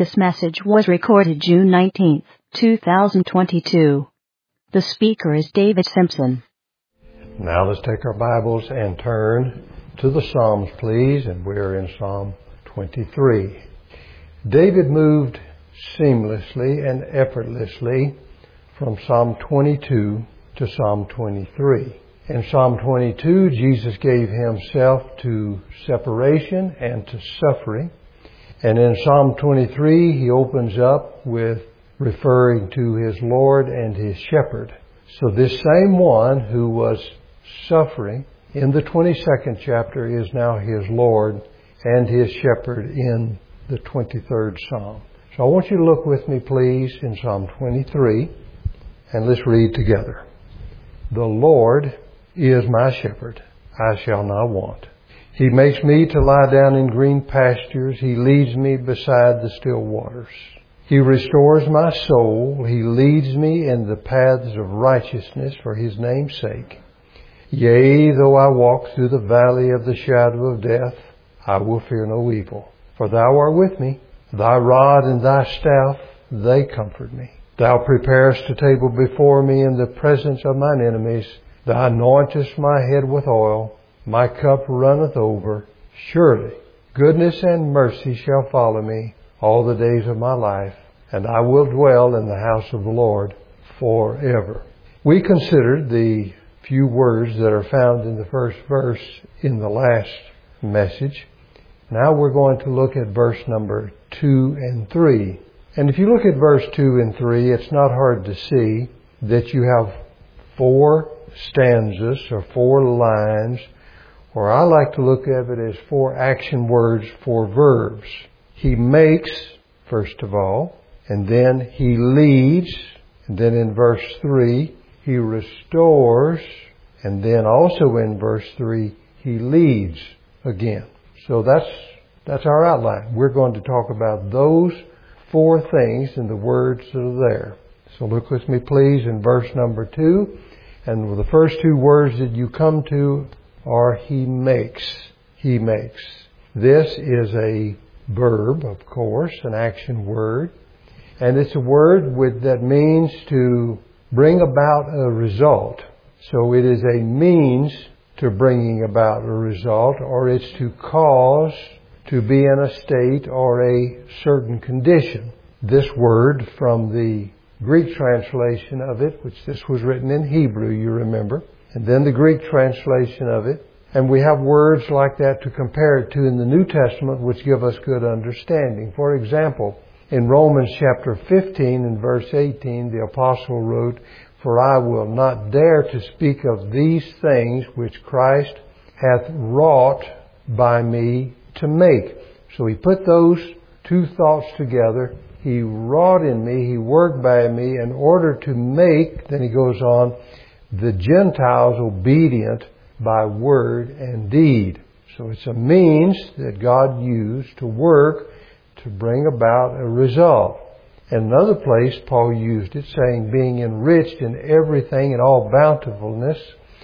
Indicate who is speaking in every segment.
Speaker 1: This message was recorded June 19, 2022. The speaker is David Simpson.
Speaker 2: Now let's take our Bibles and turn to the Psalms, please, and we're in Psalm 23. David moved seamlessly and effortlessly from Psalm 22 to Psalm 23. In Psalm 22, Jesus gave himself to separation and to suffering. And in Psalm 23, he opens up with referring to his Lord and his shepherd. So this same one who was suffering in the 22nd chapter is now his Lord and his shepherd in the 23rd Psalm. So I want you to look with me, please, in Psalm 23, and let's read together. The Lord is my shepherd, I shall not want. He makes me to lie down in green pastures. He leads me beside the still waters. He restores my soul. He leads me in the paths of righteousness for his name's sake. Yea, though I walk through the valley of the shadow of death, I will fear no evil. For thou art with me. Thy rod and thy staff, they comfort me. Thou preparest a table before me in the presence of mine enemies. Thou anointest my head with oil. My cup runneth over. Surely goodness and mercy shall follow me all the days of my life, and I will dwell in the house of the Lord forever. We considered the few words that are found in the first verse in the last message. Now we're going to look at verse number 2 and 3. And if you look at verse 2 and 3, it's not hard to see that you have 4 stanzas or 4 lines, or I like to look at it as 4 action words, 4 verbs. He makes, first of all, and then he leads, and then in verse 3, he restores, and then also in verse 3, he leads again. So that's our outline. We're going to talk about those 4 things in the words that are there. So look with me, please, in verse number 2. And the first 2 words that you come to are he makes. He makes. This is a verb, of course, an action word. And it's a word that means to bring about a result. So it is a means to bringing about a result, or it's to cause to be in a state or a certain condition. This word from the Greek translation of it, which this was written in Hebrew, you remember, and then the Greek translation of it. And we have words like that to compare it to in the New Testament, which give us good understanding. For example, in Romans chapter 15 and verse 18, the apostle wrote, "For I will not dare to speak of these things which Christ hath wrought by me to make." So he put those 2 thoughts together. He wrought in me, he worked by me in order to make, then he goes on, the Gentiles obedient by word and deed. So it's a means that God used to work to bring about a result. In another place, Paul used it, saying, being enriched in everything in all bountifulness,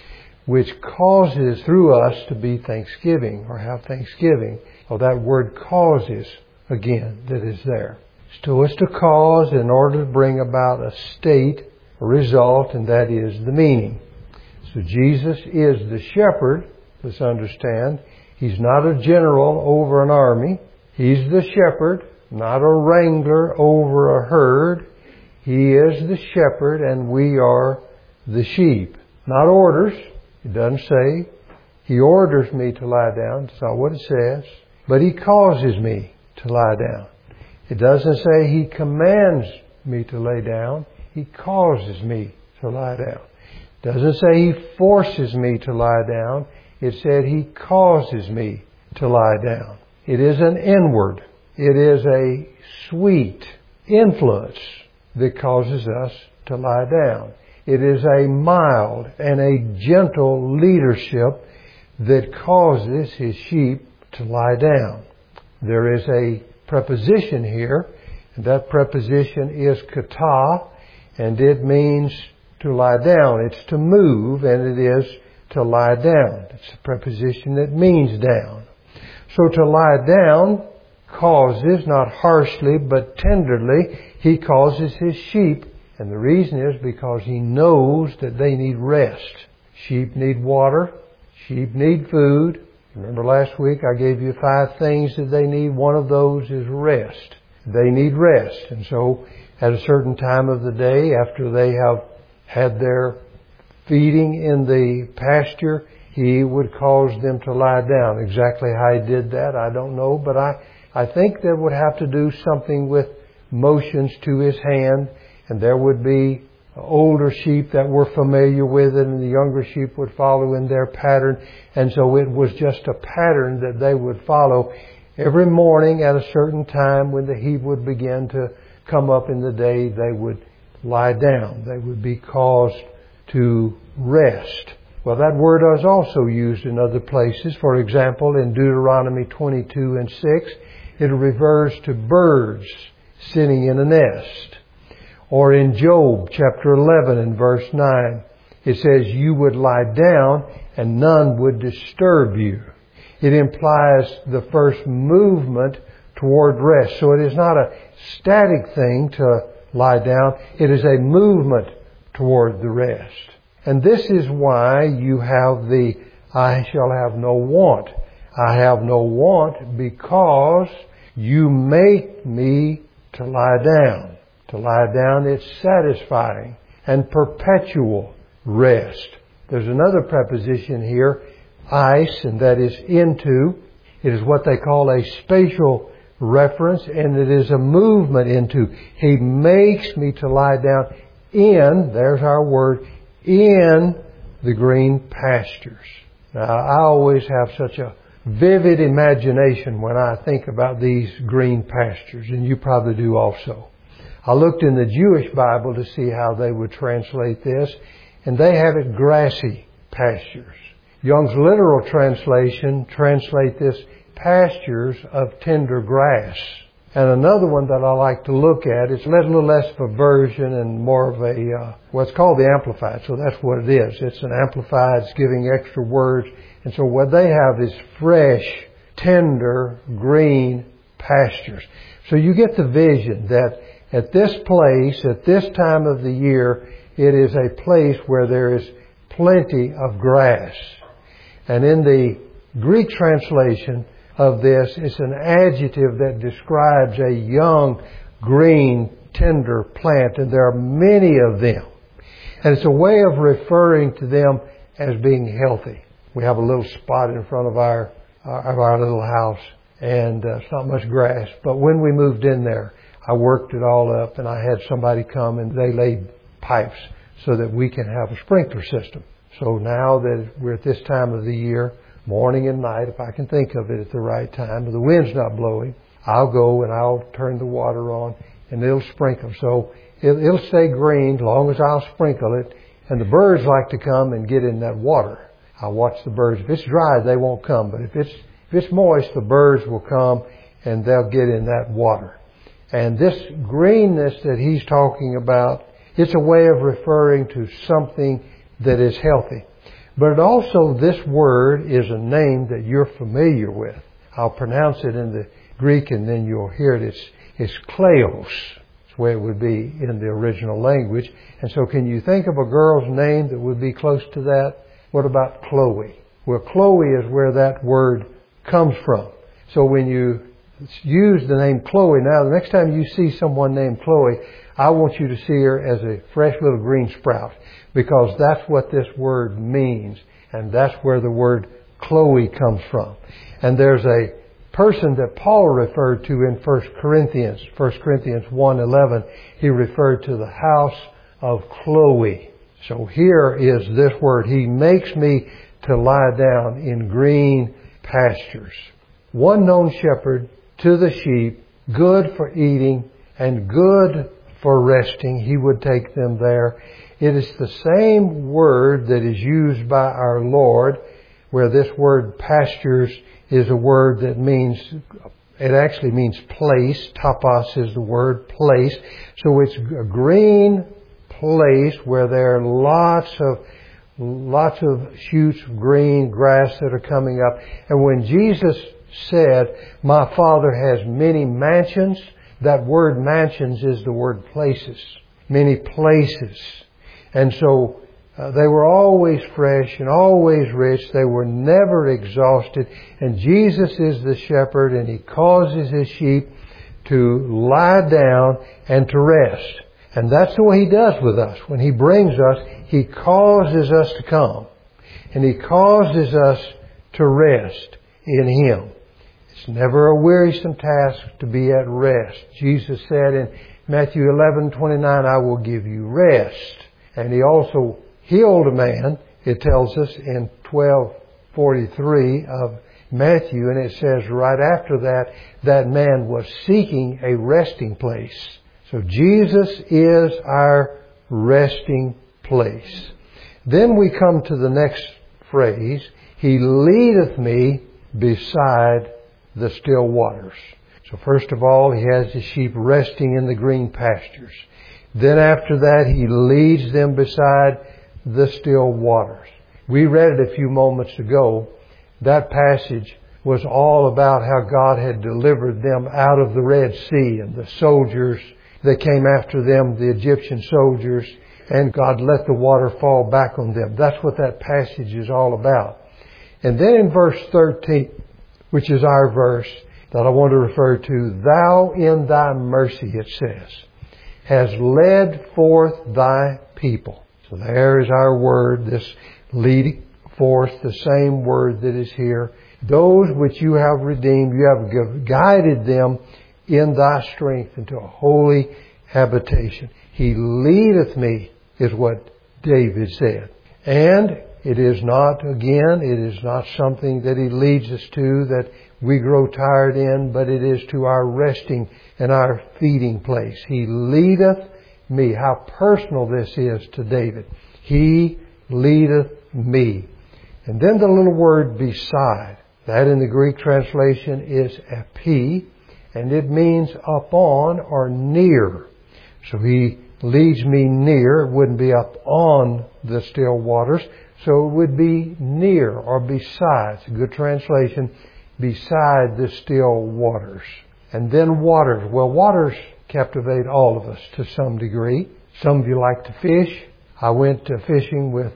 Speaker 2: which causes through us to be thanksgiving, or have thanksgiving. Well, that word causes, again, that is there. So it's to cause in order to bring about a state, a result, and that is the meaning. So Jesus is the shepherd, let's understand. He's not a general over an army. He's the shepherd, not a wrangler over a herd. He is the shepherd and we are the sheep. Not orders. It doesn't say, he orders me to lie down. That's not what it says. But he causes me to lie down. It doesn't say he commands me to lay down. He causes me to lie down. It doesn't say he forces me to lie down. It said he causes me to lie down. It is an inward. It is a sweet influence that causes us to lie down. It is a mild and a gentle leadership that causes his sheep to lie down. There is a preposition here, and that preposition is kata, and it means to lie down. It's to move, and it is to lie down. It's a preposition that means down. So to lie down causes, not harshly, but tenderly, He causes His sheep. And the reason is because He knows that they need rest. Sheep need water. Sheep need food. Remember last week I gave you 5 things that they need. One of those is rest. They need rest. And so at a certain time of the day, after they have had their feeding in the pasture, He would cause them to lie down. Exactly how He did that, I don't know. But I think that would have to do something with motions to His hand. And there would be older sheep that were familiar with it, and the younger sheep would follow in their pattern. And so it was just a pattern that they would follow. Every morning at a certain time when the heat would begin to come up in the day, they would lie down. They would be caused to rest. Well, that word is also used in other places. For example, in Deuteronomy 22 and 6, it refers to birds sitting in a nest. Or in Job chapter 11 and verse 9, it says, you would lie down and none would disturb you. It implies the first movement toward rest. So it is not a static thing to lie down. It is a movement toward the rest. And this is why you have the, I shall have no want. I have no want because you make me to lie down. To lie down, it's satisfying and perpetual rest. There's another preposition here, ice, and that is into. It is what they call a spatial reference, and it is a movement into. He makes me to lie down in, there's our word, in the green pastures. Now, I always have such a vivid imagination when I think about these green pastures, and you probably do also. I looked in the Jewish Bible to see how they would translate this, and they have it grassy pastures. Young's literal translation translate this pastures of tender grass. And another one that I like to look at, it's a little less of a version and more of a, what's called the Amplified. So that's what it is. It's an Amplified. It's giving extra words. And so what they have is fresh, tender, green pastures. So you get the vision that at this place, at this time of the year, it is a place where there is plenty of grass. And in the Greek translation of this, it's an adjective that describes a young, green, tender plant, and there are many of them. And it's a way of referring to them as being healthy. We have a little spot in front of our little house, and it's not much grass. But when we moved in there, I worked it all up, and I had somebody come and they laid pipes so that we can have a sprinkler system. So now that we're at this time of the year, morning and night, if I can think of it at the right time, if the wind's not blowing, I'll go and I'll turn the water on and it'll sprinkle. So it'll stay green as long as I'll sprinkle it, and the birds like to come and get in that water. I'll watch the birds. If it's dry, they won't come, but if it's moist, the birds will come and they'll get in that water. And this greenness that he's talking about, it's a way of referring to something that is healthy. But also this word is a name that you're familiar with. I'll pronounce it in the Greek and then you'll hear it. It's kleos. It's the way it would be in the original language. And so can you think of a girl's name that would be close to that? What about Chloe? Well, Chloe is where that word comes from. So when you use the name Chloe, now the next time you see someone named Chloe, I want you to see her as a fresh little green sprout, because that's what this word means, and that's where the word Chloe comes from. And there's a person that Paul referred to in 1 Corinthians 1:11. He referred to the house of Chloe. So here is this word. He makes me to lie down in green pastures. One known shepherd to the sheep, good for eating and good for resting. He would take them there. It is the same word that is used by our Lord, where this word pastures is a word that means, it actually means place. Topos is the word place. So it's a green place where there are lots of shoots of green grass that are coming up. And when Jesus said, "My Father has many mansions." That word mansions is the word places. Many places. And so they were always fresh and always rich. They were never exhausted. And Jesus is the shepherd, and He causes His sheep to lie down and to rest. And that's the way He does with us. When He brings us, He causes us to come. And He causes us to rest in Him. It's never a wearisome task to be at rest. Jesus said in Matthew 11:29, "I will give you rest." And He also healed a man, it tells us in 12:43 of Matthew, and it says right after that, that man was seeking a resting place. So Jesus is our resting place. Then we come to the next phrase, "He leadeth me beside the still waters." So first of all, He has His sheep resting in the green pastures. Then after that, He leads them beside the still waters. We read it a few moments ago. That passage was all about how God had delivered them out of the Red Sea and the soldiers that came after them, the Egyptian soldiers, and God let the water fall back on them. That's what that passage is all about. And then in verse 13, which is our verse that I want to refer to, "Thou in Thy mercy," it says, "has led forth Thy people." So there is our word, this leading forth, the same word that is here. "Those which You have redeemed, You have guided them in Thy strength into a holy habitation." He leadeth me, is what David said. And it is not something that He leads us to that we grow tired in, but it is to our resting and our feeding place. He leadeth me. How personal this is to David. He leadeth me. And then the little word beside. That in the Greek translation is epi, and it means upon or near. So He leads me near. It wouldn't be up on the still waters. So it would be near or beside. It's a good translation. Beside the still waters. And then waters. Well, waters captivate all of us to some degree. Some of you like to fish. I went fishing with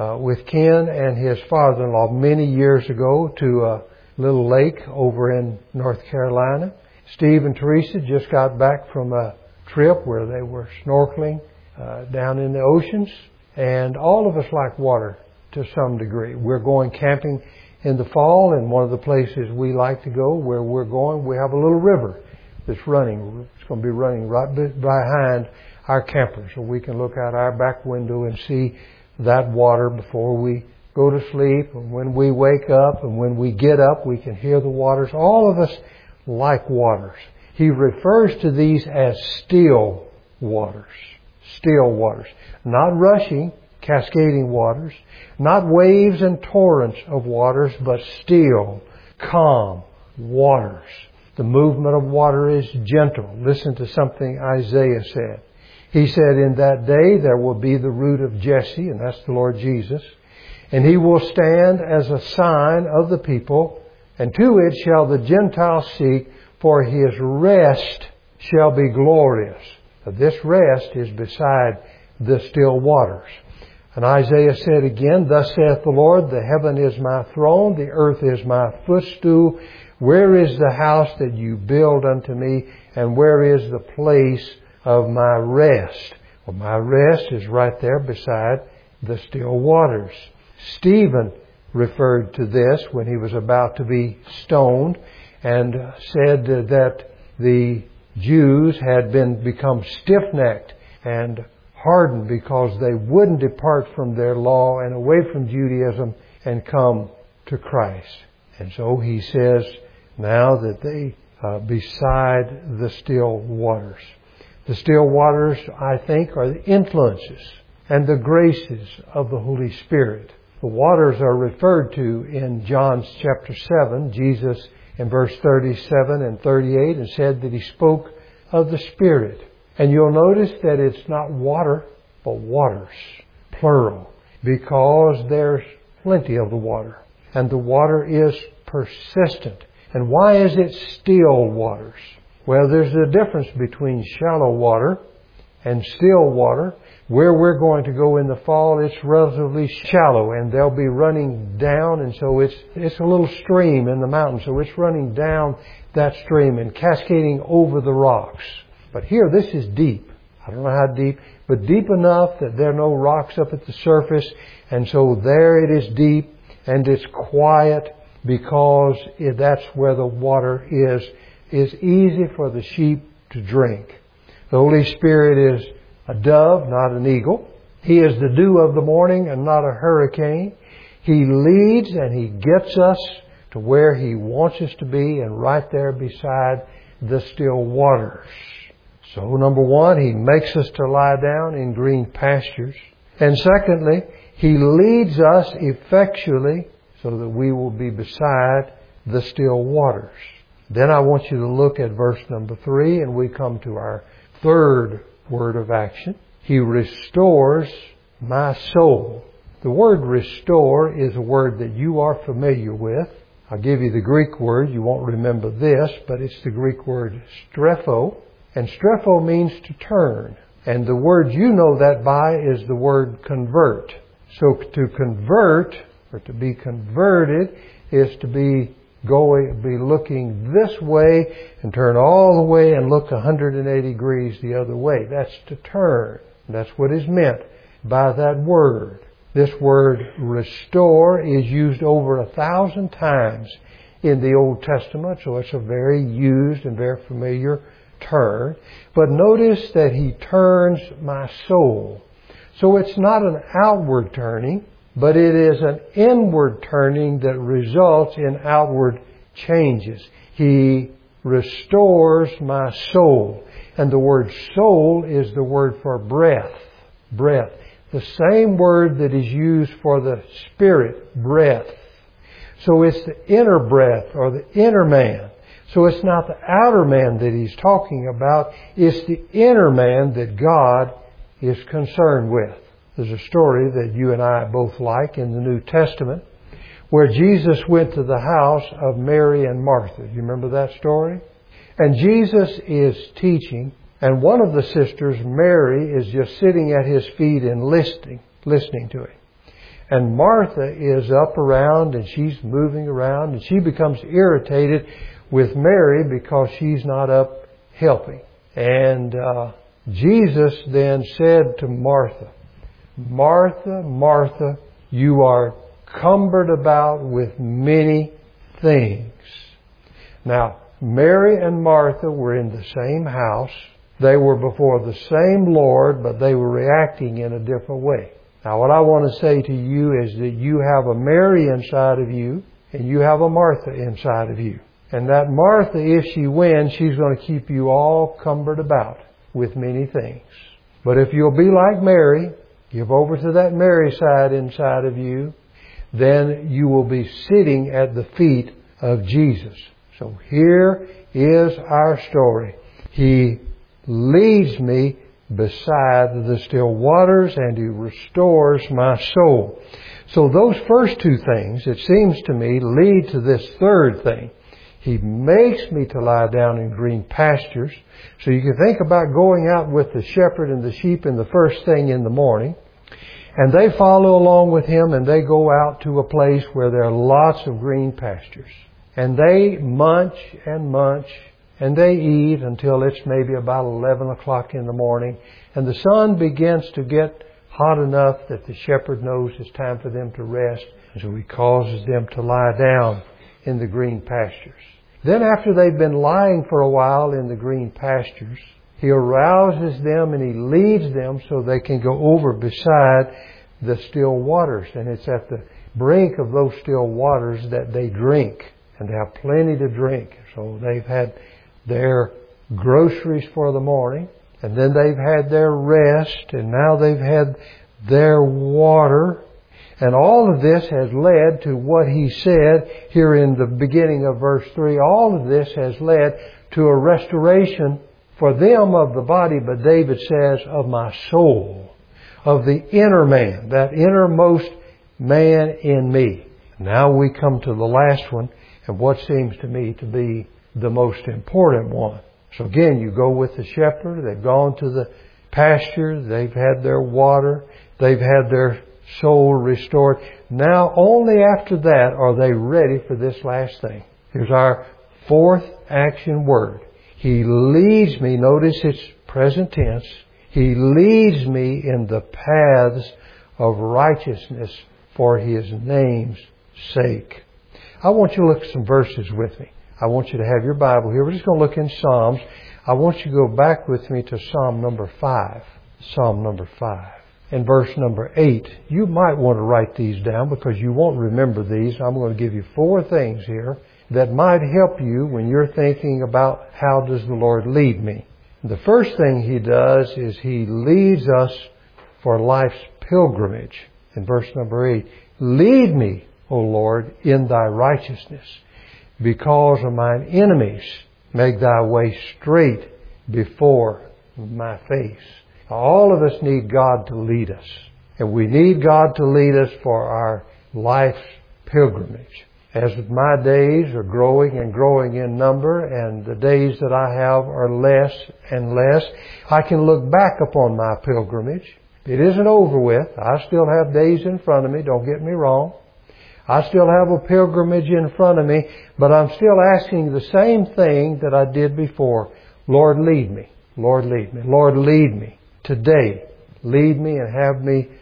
Speaker 2: Ken and his father-in-law many years ago to a little lake over in North Carolina. Steve and Teresa just got back from a trip where they were snorkeling down in the oceans. And all of us like water to some degree. We're going camping in the fall, and one of the places we like to go where we're going, we have a little river that's running. It's going to be running right behind our camper, so we can look out our back window and see that water before we go to sleep, and when we wake up, and when we get up, we can hear the waters. All of us like waters. He refers to these as still waters. Still waters. Not rushing, cascading waters. Not waves and torrents of waters, but still, calm waters. The movement of water is gentle. Listen to something Isaiah said. He said, "In that day there will be the root of Jesse," and that's the Lord Jesus, "and He will stand as a sign of the people, and to it shall the Gentiles seek, for His rest shall be glorious." Now, this rest is beside the still waters. And Isaiah said again, "Thus saith the Lord, the heaven is my throne, the earth is my footstool. Where is the house that you build unto me, and where is the place of my rest?" Well, my rest is right there beside the still waters. Stephen referred to this when he was about to be stoned and said that the Jews had become stiff-necked and hardened because they wouldn't depart from their law and away from Judaism and come to Christ. And so he says now that they beside the still waters. The still waters, I think, are the influences and the graces of the Holy Spirit. The waters are referred to in John chapter 7, Jesus in verse 37 and 38, and said that He spoke of the Spirit. And you'll notice that it's not water, but waters, plural, because there's plenty of the water. And the water is persistent. And why is it still waters? Well, there's a difference between shallow water and still water. Where we're going to go in the fall, it's relatively shallow, and they'll be running down, and so it's a little stream in the mountain, so it's running down that stream and cascading over the rocks. But here, this is deep. I don't know how deep, but deep enough that there are no rocks up at the surface, and so there it is deep, and it's quiet because that's where the water is. It's easy for the sheep to drink. The Holy Spirit is a dove, not an eagle. He is the dew of the morning and not a hurricane. He leads and He gets us to where He wants us to be, and right there beside the still waters. So number one, He makes us to lie down in green pastures. And secondly, He leads us effectually so that we will be beside the still waters. Then I want you to look at verse number 3, and we come to our third word of action. He restores my soul. The word restore is a word that you are familiar with. I'll give you the Greek word. You won't remember this, but it's the Greek word strepho. And strepho means to turn. And the word you know that by is the word convert. So to convert, or to be converted, is to be looking this way and turn all the way and look 180 degrees the other way. That's to turn. That's what is meant by that word. This word restore is used over 1,000 times in the Old Testament, so it's a very used and very familiar term. But notice that He turns my soul. So it's not an outward turning, but it is an inward turning that results in outward changes. He restores my soul. And the word soul is the word for breath. Breath. The same word that is used for the spirit, breath. So it's the inner breath or the inner man. So it's not the outer man that He's talking about. It's the inner man that God is concerned with. There's a story that you and I both like in the New Testament where Jesus went to the house of Mary and Martha. You remember that story? And Jesus is teaching, and one of the sisters, Mary, is just sitting at His feet and listening to Him. And Martha is up around and she's moving around, and she becomes irritated with Mary because she's not up helping. And Jesus then said to Martha, Martha, Martha, you are cumbered about with many things. Now, Mary and Martha were in the same house. They were before the same Lord, but they were reacting in a different way. Now, what I want to say to you is that you have a Mary inside of you, and you have a Martha inside of you. And that Martha, if she wins, she's going to keep you all cumbered about with many things. But if you'll be like Mary, give over to that Mary side inside of you, then you will be sitting at the feet of Jesus. So here is our story. He leads me beside the still waters, and He restores my soul. So those first two things, it seems to me, lead to this third thing. He makes me to lie down in green pastures. So you can think about going out with the shepherd and the sheep in the first thing in the morning. And they follow along with him, and they go out to a place where there are lots of green pastures. And they munch and munch, and they eat until it's maybe about 11 o'clock in the morning. And the sun begins to get hot enough that the shepherd knows it's time for them to rest. And so he causes them to lie down in the green pastures. Then after they've been lying for a while in the green pastures, He arouses them and He leads them so they can go over beside the still waters. And it's at the brink of those still waters that they drink. And they have plenty to drink. So they've had their groceries for the morning. And then they've had their rest. And now they've had their water. And all of this has led to what He said here in the beginning of verse 3. All of this has led to a restoration for them of the body, but David says, of my soul, of the inner man, that innermost man in me. Now we come to the last one, and what seems to me to be the most important one. So again, you go with the shepherd. They've gone to the pasture. They've had their water. They've had their soul restored. Now, only after that are they ready for this last thing. Here's our fourth action word. He leads me. Notice it's present tense. He leads me in the paths of righteousness for His name's sake. I want you to look at some verses with me. I want you to have your Bible here. We're just going to look in Psalms. I want you to go back with me to Psalm number 5. Psalm number 5. And verse number 8. You might want to write these down because you won't remember these. I'm going to give you 4 things here that might help you when you're thinking about how does the Lord lead me. The first thing He does is He leads us for life's pilgrimage. In verse number 8. Lead me, O Lord, in Thy righteousness. Because of mine enemies, make Thy way straight before my face. All of us need God to lead us. And we need God to lead us for our life's pilgrimage. As my days are growing and growing in number, and the days that I have are less and less, I can look back upon my pilgrimage. It isn't over with. I still have days in front of me, don't get me wrong. I still have a pilgrimage in front of me, but I'm still asking the same thing that I did before. Lord, lead me. Lord, lead me. Lord, lead me. Today, lead me and have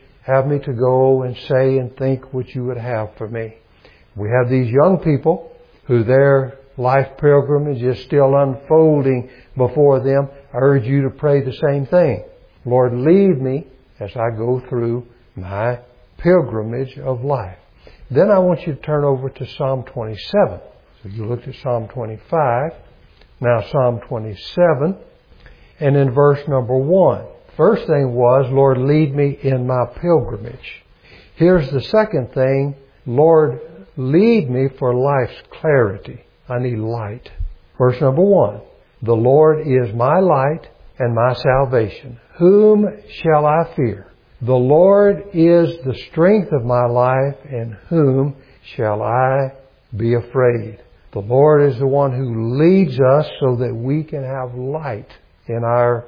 Speaker 2: me to go and say and think what You would have for me. We have these young people who their life pilgrimage is still unfolding before them. I urge you to pray the same thing. Lord, lead me as I go through my pilgrimage of life. Then I want you to turn over to Psalm 27. So you looked at Psalm 25. Now Psalm 27. And in verse number 1. First thing was, Lord, lead me in my pilgrimage. Here's the second thing. Lord, lead me for life's clarity. I need light. Verse number 1. The Lord is my light and my salvation. Whom shall I fear? The Lord is the strength of my life, and whom shall I be afraid? The Lord is the one who leads us so that we can have light in our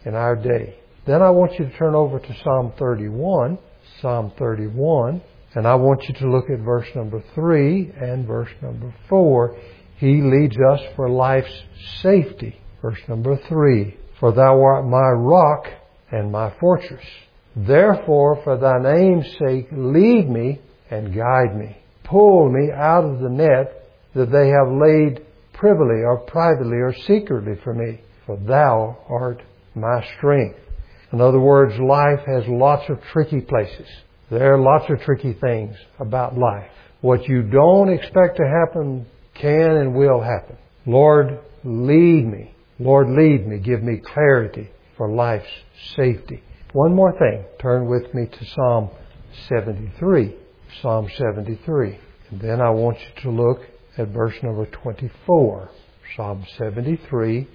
Speaker 2: day. Then I want you to turn over to Psalm 31. Psalm 31. And I want you to look at verse number 3 and verse number 4. He leads us for life's safety. Verse number 3. For Thou art my rock and my fortress. Therefore, for Thy name's sake, lead me and guide me. Pull me out of the net that they have laid privily or privately or secretly for me. For Thou art my strength. In other words, life has lots of tricky places. There are lots of tricky things about life. What you don't expect to happen can and will happen. Lord, lead me. Lord, lead me. Give me clarity for life's safety. One more thing. Turn with me to Psalm 73. Psalm 73. And then I want you to look at verse number 24. Psalm 73,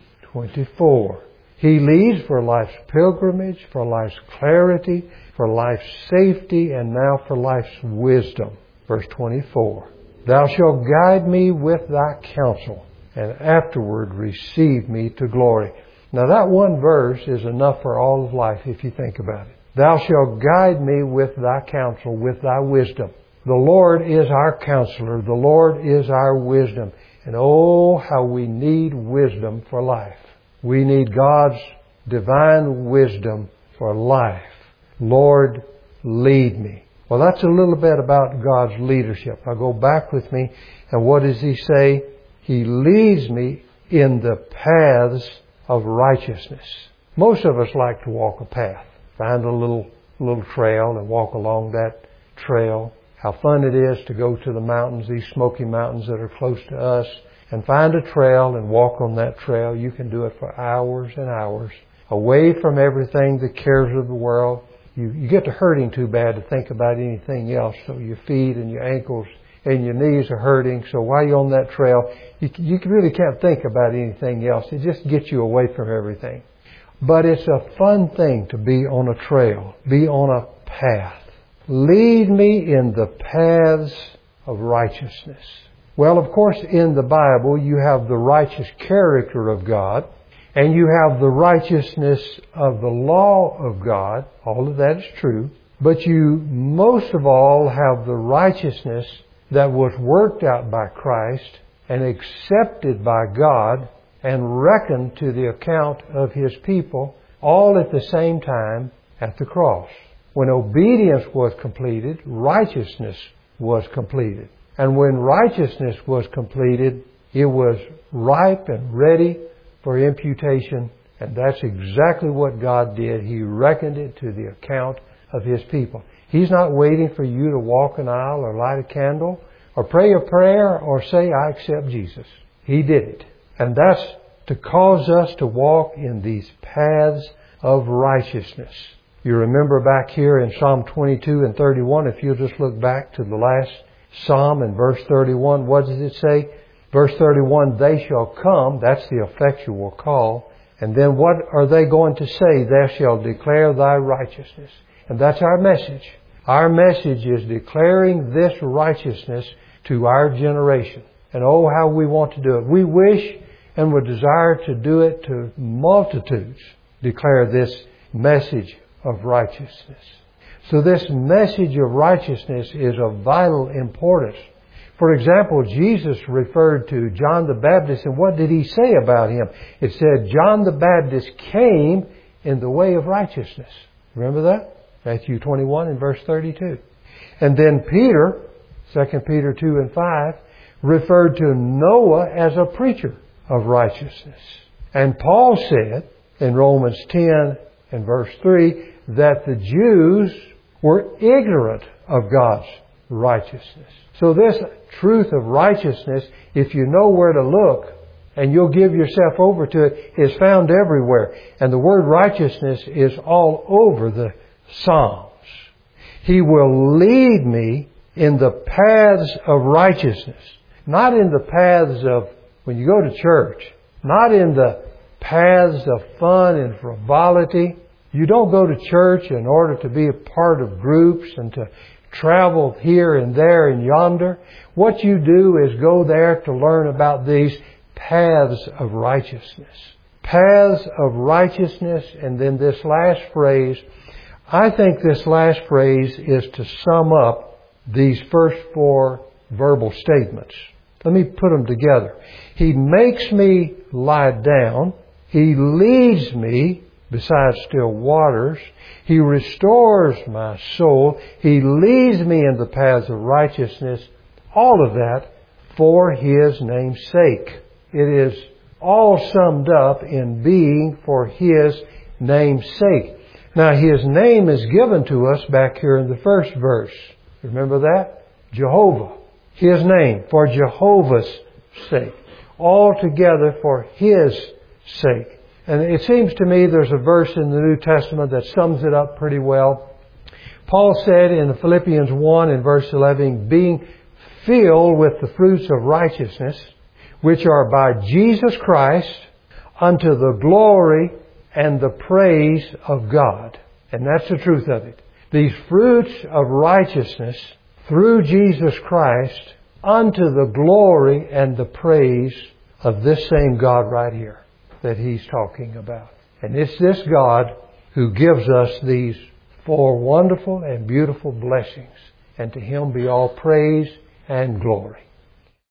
Speaker 2: 24. He leads for life's pilgrimage, for life's clarity, for life's safety, and now for life's wisdom. Verse 24. Thou shalt guide me with Thy counsel, and afterward receive me to glory. Now that one verse is enough for all of life if you think about it. Thou shalt guide me with Thy counsel, with Thy wisdom. The Lord is our counselor. The Lord is our wisdom. And oh, how we need wisdom for life. We need God's divine wisdom for life. Lord, lead me. Well, that's a little bit about God's leadership. Now go back with me. And what does He say? He leads me in the paths of righteousness. Most of us like to walk a path. Find a little trail and walk along that trail. How fun it is to go to the mountains, these Smoky Mountains that are close to us, and find a trail and walk on that trail. You can do it for hours and hours, away from everything, the cares of the world. You get to hurting too bad to think about anything else, so your feet and your ankles and your knees are hurting. So while you're on that trail, you really can't think about anything else. It just gets you away from everything. But it's a fun thing to be on a trail, be on a path. Lead me in the paths of righteousness. Well, of course, in the Bible, you have the righteous character of God, and you have the righteousness of the law of God. All of that is true. But you, most of all, have the righteousness that was worked out by Christ and accepted by God and reckoned to the account of His people, all at the same time at the cross. When obedience was completed, righteousness was completed. And when righteousness was completed, it was ripe and ready for imputation. And that's exactly what God did. He reckoned it to the account of His people. He's not waiting for you to walk an aisle or light a candle or pray a prayer or say, I accept Jesus. He did it. And that's to cause us to walk in these paths of righteousness. You remember back here in Psalm 22 and 31, if you'll just look back to the last Psalm in verse 31, what does it say? Verse 31, they shall come, that's the effectual call. And then what are they going to say? Thou shalt declare thy righteousness. And that's our message. Our message is declaring this righteousness to our generation. And oh, how we want to do it. We wish and would desire to do it to multitudes. Declare this message of righteousness. So this message of righteousness is of vital importance. For example, Jesus referred to John the Baptist, and what did He say about him? It said, John the Baptist came in the way of righteousness. Remember that? Matthew 21 and verse 32. And then Peter, 2 Peter 2 and 5, referred to Noah as a preacher of righteousness. And Paul said in Romans 10 and verse 3 that the Jews were ignorant of God's righteousness. So this truth of righteousness, if you know where to look and you'll give yourself over to it, is found everywhere. And the word righteousness is all over the Psalms. He will lead me in the paths of righteousness. Not in the paths of, when you go to church, not in the paths of fun and frivolity. You don't go to church in order to be a part of groups and to travel here and there and yonder. What you do is go there to learn about these paths of righteousness. Paths of righteousness, and then this last phrase. I think this last phrase is to sum up these first four verbal statements. Let me put them together. He makes me lie down. He leads me beside still waters. He restores my soul. He leads me in the paths of righteousness. All of that for His name's sake. It is all summed up in being for His name's sake. Now, His name is given to us back here in the first verse. Remember that? Jehovah. His name for Jehovah's sake. All together for His sake. And it seems to me there's a verse in the New Testament that sums it up pretty well. Paul said in Philippians 1 and verse 11, being filled with the fruits of righteousness, which are by Jesus Christ, unto the glory and the praise of God. And that's the truth of it. These fruits of righteousness through Jesus Christ unto the glory and the praise of this same God right here that He's talking about. And it's this God who gives us these four wonderful and beautiful blessings. And to Him be all praise and glory.